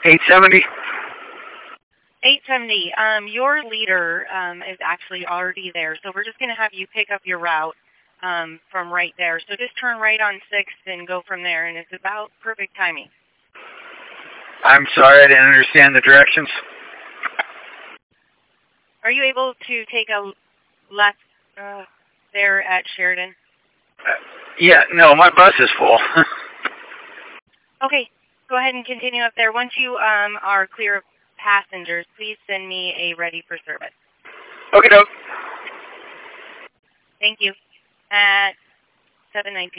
870. 870. Your leader is actually already there, so we're just going to have you pick up your route from right there. So just turn right on 6th and go from there, and it's about perfect timing. I'm sorry, I didn't understand the directions. Are you able to take a left there at Sheridan? Yeah, no, my bus is full. Okay, go ahead and continue up there. Once you are clear of passengers, please send me a ready for service. Okay, doke. Thank you. At 7:19.